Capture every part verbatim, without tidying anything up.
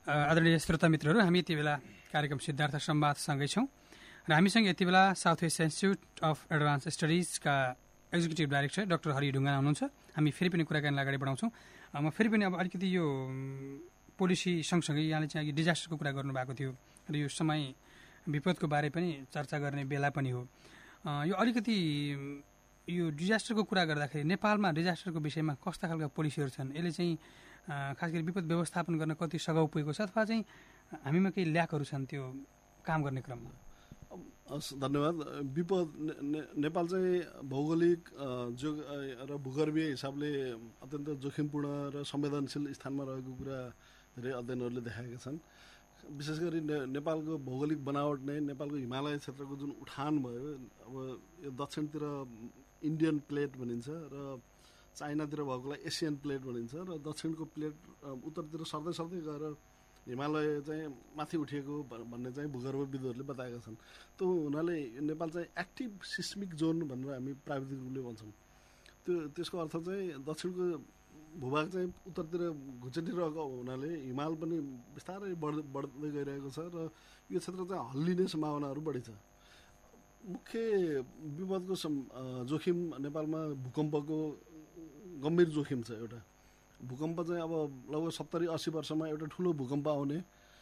आदरणीय श्रोता मित्रहरू, हामी यति बेला कार्यक्रम सिद्धार्थ संवादसँगै छौँ र हामीसँग यति बेला south west institute of advance स्टडिजका executive director doctor Hari Dhungana हुनुहुन्छ। हामी फेरि पनि कुराकानीलाई अगाडि बढाउँछौँ। म फेरि पनि अब अलिकति यो पोलिसी सँगसँगै यहाँले चाहिँ अघि डिजास्टरको कुरा गर्नुभएको थियो र यो समय विपदको बारे पनि चर्चा गर्ने बेला पनि हो। यो अलिकति यो डिजास्टरको कुरा गर्दाखेरि नेपालमा डिजास्टरको विषयमा कस्ता खालका पोलिसीहरू छन्, यसले चाहिँ खास गरी विपद व्यवस्थापन गर्न कति सघाउ पुगेको छ अथवा चाहिँ हामीमा केही ल्याकहरू छन् त्यो काम गर्ने क्रममा? धन्यवाद। विपद ने, नेपाल चाहिँ भौगोलिक जो र भूगर्भीय हिसाबले अत्यन्त जोखिमपूर्ण र संवेदनशील स्थानमा रहेको कुरा धेरै अध्ययनहरूले देखाएका छन्। विशेष गरी ने, नेपालको भौगोलिक बनावट नै नेपालको हिमालय क्षेत्रको जुन उठान भयो, अब यो दक्षिणतिर इन्डियन प्लेट भनिन्छ र चाइनातिर भएकोलाई एसियन प्लेट भनिन्छ र दक्षिणको प्लेट उत्तरतिर सर्दै सर्दै गएर हिमालय चाहिँ माथि उठिएको भन्ने चाहिँ भूगर्भविदहरूले बताएका छन्। त्यो हुनाले नेपाल चाहिँ एक्टिभ सिस्मिक जोन भनेर हामी प्राविधिक रूपले भन्छौँ। त्यो त्यसको अर्थ चाहिँ दक्षिणको भूभाग चाहिँ उत्तरतिर घुचेटिरहेको हुनाले हिमाल पनि बिस्तारै बढ्दै बढ्दै गइरहेको छ र यो क्षेत्र चाहिँ हल्लिने सम्भावनाहरू बढी छ। मुख्य विपदको जोखिम नेपालमा भूकम्पको गम्भीर जोखिम छ। एउटा भूकम्प चाहिँ अब लगभग सत्तरी अस्सी वर्षमा एउटा ठुलो भूकम्प आउने,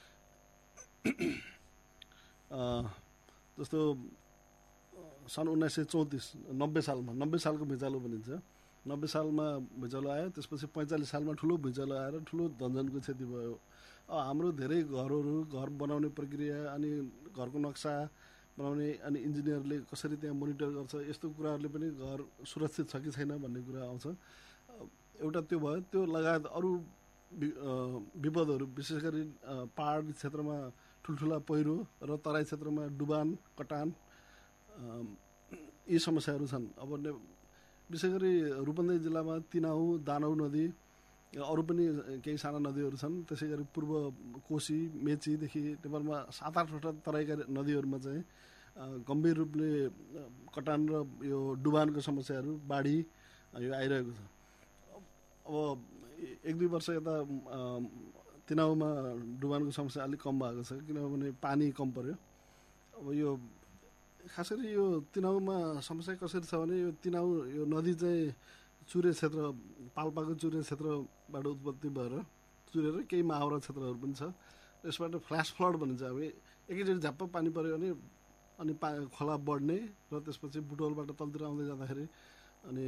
जस्तो सन् उन्नाइस सय चौतिस नब्बे सालमा नब्बे सालको भुइँचालो भनिन्छ। नब्बे सालमा भुइँचालो आयो, त्यसपछि पैँचालिस सालमा ठुलो भुइँचालो आएर ठुलो धनजनको क्षति भयो। हाम्रो धेरै घरहरू घर बनाउने प्रक्रिया अनि घरको नक्सा बनाउने अनि इन्जिनियरले कसरी त्यहाँ मोनिटर गर्छ, यस्तो कुराहरूले पनि घर सुरक्षित छ कि छैन भन्ने कुरा आउँछ। एउटा त्यो भयो। त्यो लगायत अरू विपदहरू विशेष गरी पहाडी क्षेत्रमा ठुल्ठुला पहिरो र तराई क्षेत्रमा डुबान कटान, यी समस्याहरू छन्। अब विशेष गरी रूपन्देही जिल्लामा तिनाउ दानौ नदी, अरू पनि केही साना नदीहरू छन्। त्यसै गरी पूर्व कोशी मेचीदेखि नेपालमा सात आठवटा तराईका नदीहरूमा चाहिँ गम्भीर रूपले कटान र यो डुबानको समस्याहरू बाढी यो आइरहेको छ। अब एक दुई वर्ष यता तिनाउमा डुबानको समस्या अलिक कम भएको छ, किनभने पानी कम पर्यो। अब यो खास गरी यो तिनाउमा समस्या कसरी छ भने यो तिनाउ यो नदी चाहिँ चुरे क्षेत्र, पाल्पाको चुरे क्षेत्रबाट उत्पत्ति भएर चुरेर केही माहावरा क्षेत्रहरू पनि छ। यसबाट फ्ल्यास फ्लड भनिन्छ। अब एकैचोटि झ्याप्प पानी पऱ्यो भने अनि पा खोला बढ्ने र त्यसपछि बुटवलबाट तलतिर आउँदै जाँदाखेरि अनि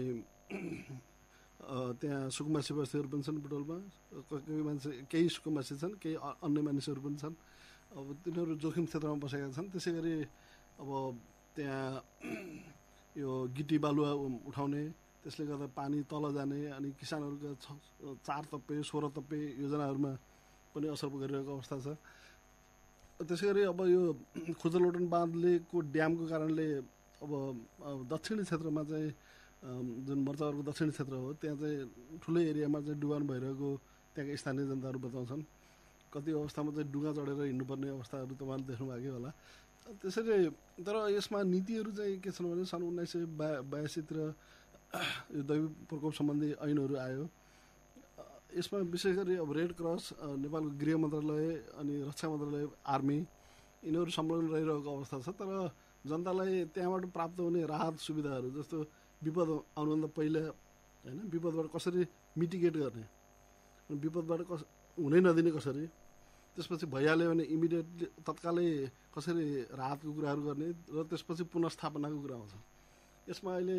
त्यहाँ सुकुम्बासी बस्तीहरू पनि छन् बुटवलमा। केही मान्छे केही सुकुम्बासी छन्, केही अन्य मानिसहरू पनि छन्। अब तिनीहरू जोखिम क्षेत्रमा बसेका छन्। त्यसै गरी अब त्यहाँ यो गिटी बालुवा उठाउने, त्यसले गर्दा पानी तल जाने अनि किसानहरूका चार तप्पे सोह्र तप्पे योजनाहरूमा पनि असर गरिरहेको अवस्था छ। त्यसै गरी अब यो खुजलोटन बाँधले को ड्यामको कारणले अब दक्षिणी क्षेत्रमा चाहिँ जुन मर्चावरको दक्षिणी क्षेत्र हो त्यहाँ चाहिँ ठुलै एरियामा चाहिँ डुबान भइरहेको त्यहाँका स्थानीय जनताहरू बताउँछन्। कति अवस्थामा चाहिँ डुङ्गा चढेर हिँड्नुपर्ने अवस्थाहरू तपाईँले देख्नु भएको होला। त्यसैले तर यसमा नीतिहरू चाहिँ के छन् भने सन् उन्नाइस सय बया बयासीतिर यो दैवी प्रकोप सम्बन्धी ऐनहरू आयो। यसमा विशेष गरी अब रेड क्रस, नेपालको गृह मन्त्रालय अनि रक्षा मन्त्रालय, आर्मी यिनीहरू संलग्न रहिरहेको अवस्था छ। तर जनतालाई त्यहाँबाट प्राप्त हुने राहत सुविधाहरू जस्तो विपद आउनुभन्दा पहिला होइन विपदबाट कसरी मिटिगेट गर्ने, विपदबाट कस हुनै नदिने कसरी, त्यसपछि भइहाल्यो भने इमिडिएटली तत्कालै कसरी राहतको कुराहरू गर्ने र त्यसपछि पुनर्स्थापनाको कुरा आउँछ। यसमा अहिले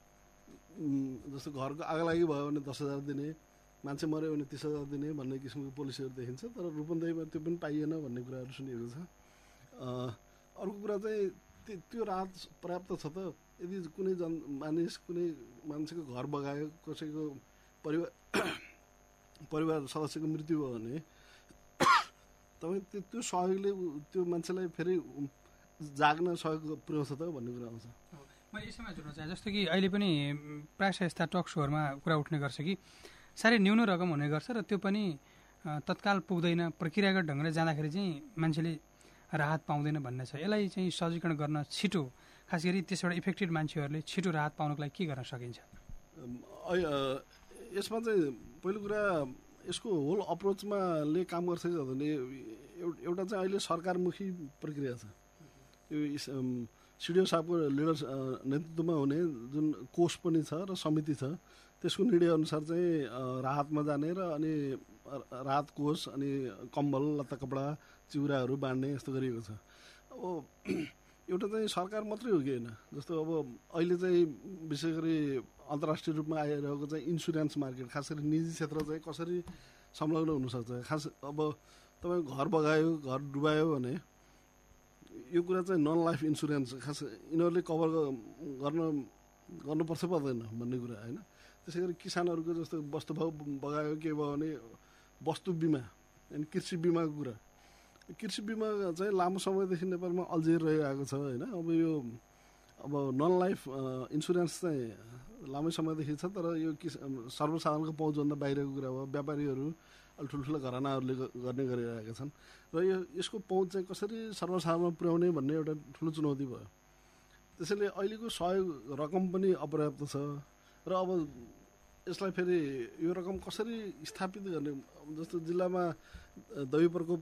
जस्तो घरको आगलागी भयो भने दस हजार दिने, मान्छे मऱ्यो भने तिस हजार दिने भन्ने किसिमको पोलिसीहरू देखिन्छ। तर रूपन्देहीमा त्यो पनि पाइएन भन्ने कुराहरू सुनिएको छ। अर्को कुरा चाहिँ त्यो राहत पर्याप्त छ त? यदि कुनै जन मानिस कुनै मान्छेको घर बगायो, कसैको परिवार परिवार सदस्यको मृत्यु भयो भने तपाईँ त्यो त्यो सहयोगले त्यो मान्छेलाई फेरि जाग्न सहयोग पुर्याउँछ त भन्ने कुरा आउँछ। मैले यसमा जोड्न चाहेँ, जस्तो कि अहिले पनि प्रायः यस्ता टक सोहरूमा कुरा उठ्ने गर्छ कि साह्रै न्यून रकम हुने गर्छ र त्यो पनि तत्काल पुग्दैन, प्रक्रियागत ढङ्गले जाँदाखेरि चाहिँ मान्छेले राहत पाउँदैन भन्ने छ। यसलाई चाहिँ सहजीकरण गर्न छिटो, खास गरी त्यसबाट इफेक्टेड मान्छेहरूले छिटो राहत पाउनको लागि के गर्न सकिन्छ? यसमा चाहिँ पहिलो कुरा यसको होल अप्रोचमा ले काम गर्छ कि भने एउटा चाहिँ अहिले सरकारमुखी प्रक्रिया छ। यो सिडिओ साहबको लिडर नेतृत्वमा हुने जुन कोष पनि छ र समिति छ, त्यसको निर्णय अनुसार चाहिँ राहतमा जाने र अनि राहत कोष अनि कम्बल लत्ता कपडा चिउराहरू बाँड्ने यस्तो गरिएको छ। अब एउटा चाहिँ सरकार मात्रै हो कि होइन, जस्तो अब अहिले चाहिँ विशेष गरी अन्तर्राष्ट्रिय रूपमा आइरहेको चाहिँ इन्सुरेन्स मार्केट, खास गरी निजी क्षेत्र चाहिँ कसरी संलग्न हुनसक्छ। खास अब तपाईँ घर बगायो, घर डुबायो भने यो कुरा चाहिँ नन लाइफ इन्सुरेन्स खास यिनीहरूले कभर गर्न गर्नुपर्छ पर्दैन भन्ने कुरा होइन। त्यसै गरी किसानहरूको जस्तो वस्तु भाउ बगायो के भयो भने वस्तु बिमा अनि कृषि बिमाको कुरा, कृषि बिमा चाहिँ लामो समयदेखि नेपालमा अल्झिएर रहिरहेको छ होइन। अब यो अब नन लाइफ इन्सुरेन्स चाहिँ लामो समयदेखि छ, तर यो किस सर्वसाधारणको पहुँचभन्दा बाहिरको कुरा हो। व्यापारीहरू अलि ठुल्ठुलो घरानाहरूले गर्ने गरिरहेका छन् र यो यसको पहुँच चाहिँ कसरी सर्वसाधारणमा पुर्याउने भन्ने एउटा ठुलो चुनौती भयो। त्यसैले अहिलेको सहयोग रकम पनि अपर्याप्त छ र अब यसलाई फेरि यो रकम कसरी स्थापित गर्ने, जस्तो जिल्लामा दैवी प्रकोप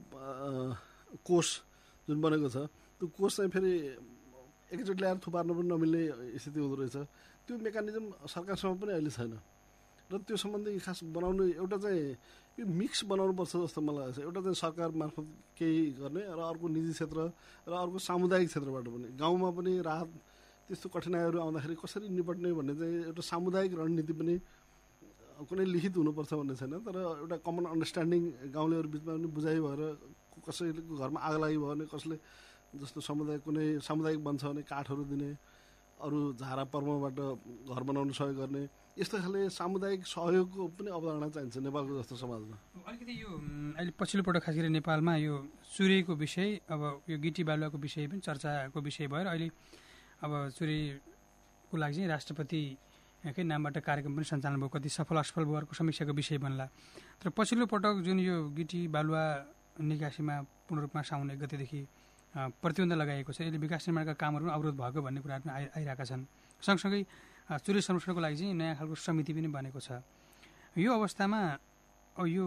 कोष जुन बनेको छ त्यो कोष चाहिँ फेरि एकचोटि ल्याएर थुपार्न पनि नमिल्ने स्थिति हुँदो रहेछ। त्यो मेकानिजम सरकारसँग पनि अहिले छैन र त्यो सम्बन्धी खास बनाउनु एउटा चाहिँ यो मिक्स बनाउनुपर्छ जस्तो मलाई लाग्छ। एउटा चाहिँ सरकार मार्फत केही गर्ने र अर्को निजी क्षेत्र र अर्को सामुदायिक क्षेत्रबाट पनि गाउँमा पनि राहत त्यस्तो कठिनाइहरू आउँदाखेरि कसरी निपट्ने भन्ने चाहिँ एउटा सामुदायिक रणनीति पनि कुनै लिखित हुनुपर्छ भन्ने छैन, तर एउटा कमन अन्डरस्ट्यान्डिङ गाउँलेहरू बिचमा पनि बुझाइ भएर कसैको घरमा आग लागि भयो भने कसले जस्तो समुदाय कुनै सामुदायिक बन्छ भने काठहरू दिने, अरू झारा पर्वबाट घर बनाउन सहयोग गर्ने, यस्तो खाले सामुदायिक सहयोगको पनि अवधारणा चाहिन्छ नेपालको जस्तो समाजमा। अलिकति यो अहिले पछिल्लो पटक खास गरी नेपालमा यो चुरेको विषय, अब यो गिटी बालुवाको विषय पनि चर्चाको विषय भएर अहिले अब चुरेको लागि चाहिँ राष्ट्रपतिकै नामबाट कार्यक्रम पनि सञ्चालन भयो, कति सफल असफल भएरको समीक्षाको विषय बन्ला। तर पछिल्लो पटक जुन यो गिटी बालुवा निकासीमा पूर्ण रूपमा साउन एक गतेदेखि प्रतिबन्ध लगाइएको छ, यसले विकास निर्माणका कामहरू अवरोध भएको भन्ने कुराहरू पनि आइ आइरहेका छन्। सँगसँगै चुरे संरक्षणको लागि चाहिँ नयाँ खालको समिति पनि बनेको छ। यो अवस्थामा यो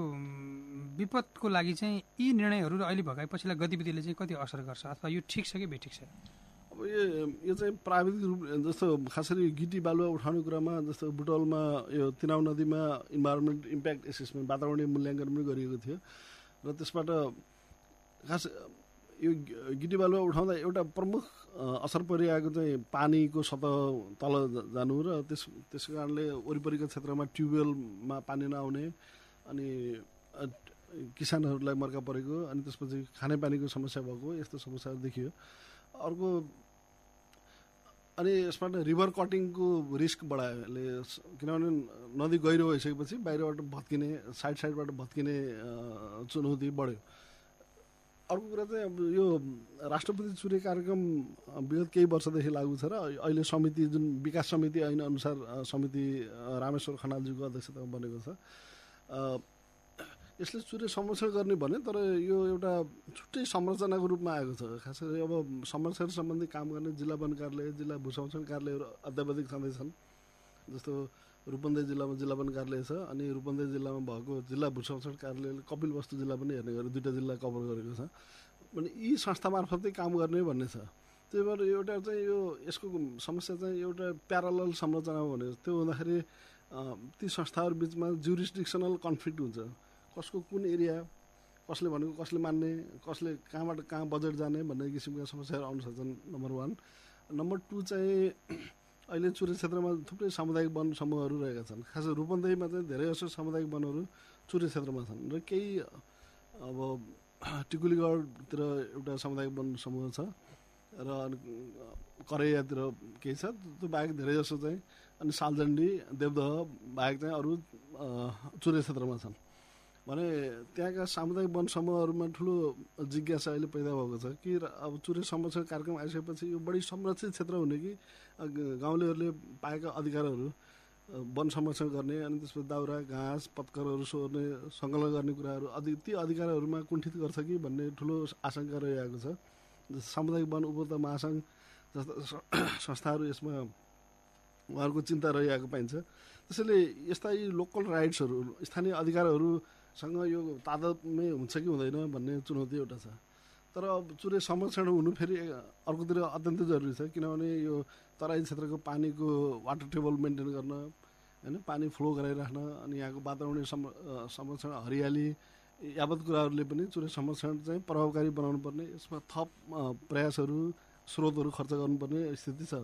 विपदको लागि चाहिँ यी निर्णयहरू र अहिले भएका पछिल्ला गतिविधिले चाहिँ कति असर गर्छ अथवा यो ठिक छ कि बेठिक छ? अब यो यो चाहिँ प्राविधिक रूप जस्तो खास गरी गिटी बालुवा उठाउने कुरामा जस्तो बुटवलमा यो तिनाउ नदीमा इन्भाइरोमेन्ट इम्प्याक्ट एसेसमेन्ट वातावरणीय मूल्याङ्कन पनि गरिएको थियो र त्यसबाट खास यो गिटी बालुवा उठाउँदा एउटा प्रमुख असर परिरहेको चाहिँ पानीको सतह तल जानु र त्यस त्यसको कारणले वरिपरिको क्षेत्रमा ट्युबवेलमा पानी नआउने अनि किसानहरूलाई मर्का परेको अनि त्यसपछि खानेपानीको समस्या भएको यस्तो समस्याहरू देखियो। अर्को अनि यसबाट रिभर कटिङको रिस्क बढायो यसले, किनभने नदी गहिरो भइसकेपछि बाहिरबाट भत्किने साइड साइडबाट भत्किने चुनौती बढ्यो। अर्को कुरा चाहिँ अब यो राष्ट्रपति चुरे कार्यक्रम विगत केही वर्षदेखि लागू छ र अहिले समिति जुन विकास समिति ऐन अनुसार समिति रामेश्वर खनालजीको अध्यक्षतामा बनेको छ। यसले चुरे संरक्षण गर्ने भने तर यो एउटा छुट्टै संरचनाको रूपमा आएको छ। खास गरी अब संरक्षण सम्बन्धी काम गर्ने जिल्ला वन कार्यालय, जिल्ला भू संरक्षण कार्यालयहरू अत्यावधिक छँदैछन्। जस्तो रूपन्देही जिल्लामा जिल्ला वन कार्यालय छ अनि रूपन्देही जिल्लामा भएको जिल्ला भू संरक्षण कार्यालयले कपिलवस्तु जिल्ला पनि हेर्ने गरेर दुईवटा जिल्ला कभर गरेको छ। भने यी संस्था मार्फतै काम गर्ने भन्ने छ। त्यही भएर एउटा चाहिँ यो यसको समस्या चाहिँ एउटा प्यारालल संरचना हो भने त्यो हुँदाखेरि ती संस्थाहरू बिचमा जुरिस्डिक्सनल कन्फ्लिक्ट हुन्छ। कसको कुन एरिया, कसले भनेको कसले मान्ने, कसले कहाँबाट कहाँ बजेट जाने भन्ने किसिमका समस्याहरू आउन सक्छन्, नम्बर वान। नम्बर टू चाहिँ अहिले चुरे क्षेत्रमा थुप्रै सामुदायिक वन समूहहरू रहेका छन्। खास रूपन्देहीमा चाहिँ धेरै जसो सामुदायिक वनहरू चुरे क्षेत्रमा छन् र केही अब टिकुलीगढतिर एउटा सामुदायिक वन समूह छ र करैयातिर केही छ, त्यो बाहेक धेरै जसो चाहिँ अनि सालजण्डी देवदह बाहेक चाहिँ अरू चुरे क्षेत्रमा छन्। भने त्यहाँका सामुदायिक वन समूहहरूमा ठुलो जिज्ञासा अहिले पैदा भएको छ कि अब चुरे संरक्षण कार्यक्रम आइसकेपछि यो बढी संरक्षित क्षेत्र हुने कि गाउँलेहरूले पाएका अधिकारहरू वन संरक्षण गर्ने अनि त्यसपछि दाउरा घाँस पत्करहरू सोर्ने सङ्कलन गर्ने कुराहरू अधि ती अधिकारहरूमा कुण्ठित गर्छ कि भन्ने ठुलो आशंका रहिरहेको छ। सामुदायिक वन उपभोक्ता महासङ्घ जस्ता संस्थाहरू यसमा उहाँहरूको चिन्ता रहिरहेको पाइन्छ। त्यसैले यस्ता यी लोकल राइट्सहरू स्थानीय अधिकारहरू सँग यो तादादमै हुन्छ कि हुँदैन भन्ने चुनौती एउटा छ। तर चुरे संरक्षण हुनु फेरि अर्कोतिर अत्यन्तै जरुरी छ, किनभने यो तराई क्षेत्रको पानीको वाटर टेबल मेन्टेन गर्न होइन, पानी फ्लो गराइराख्न, अनि यहाँको वातावरणीय संरक्षण, हरियाली यावत कुराहरूले पनि चुरे संरक्षण चाहिँ प्रभावकारी बनाउनु पर्ने, यसमा थप प्रयासहरू स्रोतहरू खर्च गर्नुपर्ने स्थिति छ।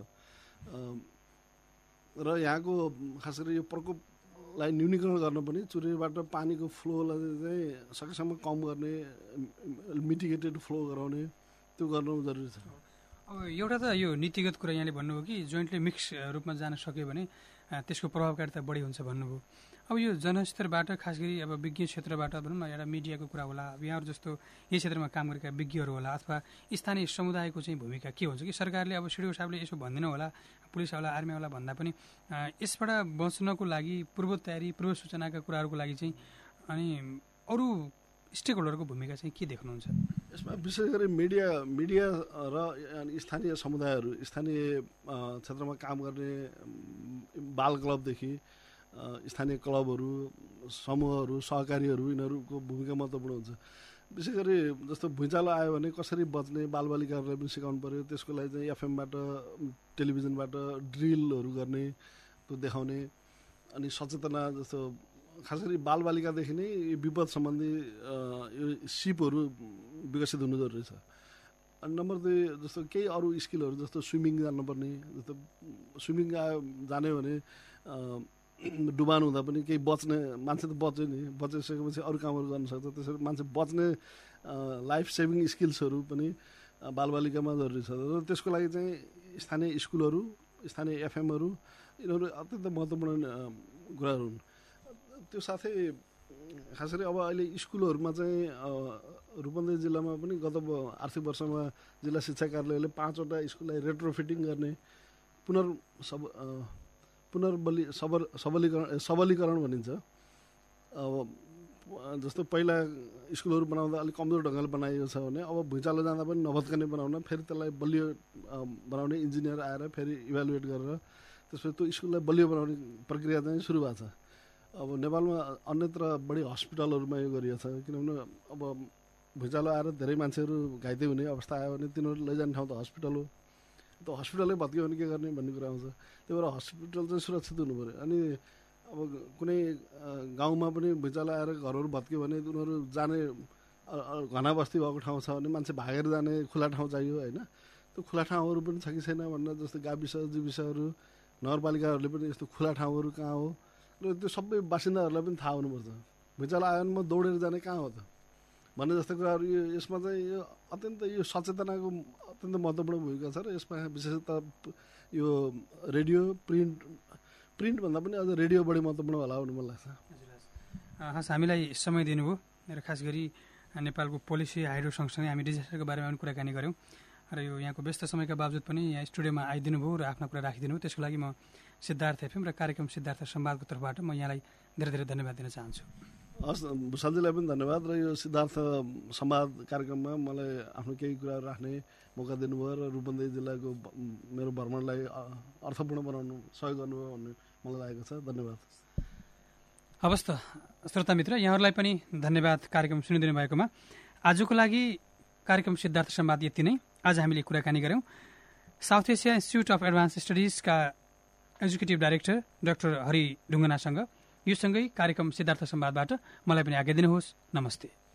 र यहाँको खास गरी यो प्रकोपलाई न्यूनीकरण गर्न पनि चुरेबाट पानीको फ्लोलाई चाहिँ सकेसम्म कम गर्ने, मिटिगेटेड फ्लो गराउने, त्यो गर्नु जरुरी छ। अब एउटा त यो नीतिगत कुरा यहाँले भन्नुभयो कि जोइन्टली मिक्स रूपमा जान सक्यो भने त्यसको प्रभावकारिता बढी हुन्छ भन्नुभयो। अब यो जनस्तरबाट खास गरी अब विज्ञ क्षेत्रबाट भनौँ न, एउटा मिडियाको कुरा होला, यहाँहरू जस्तो यही क्षेत्रमा काम गरेका विज्ञहरू होला, अथवा स्थानीय समुदायको चाहिँ भूमिका के हुन्छ कि सरकारले अब सिडिओ साहबले यसो भन्दैन होला, पुलिसवाला आर्मीवाला भन्दा पनि यसबाट बच्नको लागि पूर्व तयारी, पूर्व सूचनाका कुराहरूको लागि चाहिँ अनि अरू स्टेक होल्डरको भूमिका चाहिँ के देख्नुहुन्छ यसमा? विशेष गरी मिडिया मिडिया र स्थानीय समुदायहरू, स्थानीय क्षेत्रमा काम गर्ने बाल क्लबदेखि स्थानीय क्लबहरू, समूहहरू, सहकारीहरू, यिनीहरूको भूमिका महत्त्वपूर्ण हुन्छ। विशेष गरी जस्तो भुइँचालो आयो भने कसरी बच्ने बालबालिकाहरूलाई पनि सिकाउनु पऱ्यो, त्यसको लागि चाहिँ एफएमबाट, टेलिभिजनबाट ड्रिलहरू गर्ने, त्यो देखाउने, अनि सचेतना जस्तो खास गरी बालबालिकादेखि नै विपद सम्बन्धी यो सिपहरू विकसित हुनु जरुरी छ। अनि नम्बर दुई, जस्तो केही अरू स्किलहरू जस्तो स्विमिङ जान्नुपर्ने, जस्तो स्विमिङ जान्यो भने डुबान हुँदा पनि केही बच्ने, मान्छे त बच्यो नि, बचिसकेपछि अरू कामहरू गर्न सक्छ, त्यसरी मान्छे बच्ने लाइफ सेभिङ स्किल्सहरू पनि बालबालिकामा जरुरी छ। र त्यसको लागि चाहिँ स्थानीय स्कुलहरू, स्थानीय एफएमहरू, यिनीहरू अत्यन्त महत्त्वपूर्ण कुराहरू हुन्। त्यो साथै खास गरी अब अहिले स्कुलहरूमा चाहिँ रूपन्देही जिल्लामा पनि गत आर्थिक वर्षमा जिल्ला शिक्षा कार्यालयले पाँचवटा स्कुललाई रेट्रोफिटिङ गर्ने, पुनर् सब पुनर्बली सबल सबलीकरण सबलीकरण भनिन्छ। अब जस्तो पहिला स्कुलहरू बनाउँदा अलिक कमजोर ढङ्गले बनाइएको छ भने अब भुइँचालो जाँदा पनि नभत्कने बनाउन, फेरि त्यसलाई बलियो बनाउने इन्जिनियर आएर फेरि इभ्यालुएट गरेर त्यसपछि त्यो स्कुललाई बलियो बनाउने प्रक्रिया चाहिँ सुरु भएको छ। अब नेपालमा अन्यत्र बढी हस्पिटलहरूमा यो गरिएको छ, किनभने अब भुइँचालो आएर धेरै मान्छेहरू घाइते हुने अवस्था आयो भने तिनीहरू लैजाने ठाउँ त हस्पिटल हो, त हस्पिटलै भत्कियो भने के गर्ने भन्ने कुरा आउँछ। त्यही भएर हस्पिटल चाहिँ सुरक्षित हुनु पऱ्यो। अनि अब कुनै गाउँमा पनि भुइँचालो आएर घरहरू भत्कियो भने उनीहरू जाने घना बस्ती भएको ठाउँ छ भने मान्छे भागेर जाने खुला ठाउँ चाहियो होइन। त्यो खुला ठाउँहरू पनि छ कि छैन भनेर जस्तो गाविस जीविसहरू, नगरपालिकाहरूले पनि यस्तो खुला ठाउँहरू कहाँ हो र त्यो सबै बासिन्दाहरूलाई पनि थाहा हुनुपर्छ। भुइँचालो आयो भने म दौडेर जाने कहाँ हो त भन्ने जस्तो कुराहरू यो यसमा चाहिँ यो अत्यन्त यो सचेतनाको अत्यन्त महत्त्वपूर्ण भूमिका छ। र यसमा विशेषतः यो रेडियो, प्रिन्ट प्रिन्ट भन्दा पनि अझ रेडियो बढी महत्त्वपूर्ण होला भन्ने मलाई लाग्छ। हस्, हामीलाई समय दिनुभयो र खास गरी नेपालको पोलिसी, हाइड्रो सँगसँगै हामी डिजास्टरको बारेमा पनि कुराकानी गऱ्यौँ र यो यहाँको व्यस्त समयका बावजुद पनि यहाँ स्टुडियोमा आइदिनु भयो र आफ्ना कुरा राखिदिनु भयो। त्यसको लागि म सिद्धार्थ एफएम र कार्यक्रम सिद्धार्थ संवादको तर्फबाट म यहाँलाई धेरै धेरै धन्यवाद दिन चाहन्छु। हस्, भूषालजीलाई पनि धन्यवाद। र यो सिद्धार्थ संवाद कार्यक्रममा मलाई आफ्नो केही कुराहरू राख्ने मौका दिनुभयो र रूपन्देही जिल्लाको मेरो भ्रमणलाई अर्थपूर्ण बनाउनु सहयोग गर्नुभयो भन्ने मलाई लागेको छ। धन्यवाद। हवस् त श्रोता मित्र, यहाँहरूलाई पनि धन्यवाद कार्यक्रम सुनिदिनु भएकोमा। आजको लागि कार्यक्रम सिद्धार्थ संवाद यति नै। आज हामीले कुराकानी गऱ्यौँ south Asia institute of advance स्टडिजका एक्जिक्युटिभ डाइरेक्टर डाक्टर हरि ढुङ्गानासँग। यो सँगै कार्यक्रम सिद्धार्थ संवादबाट मलाई पनि आज्ञा दिनुहोस्। नमस्ते।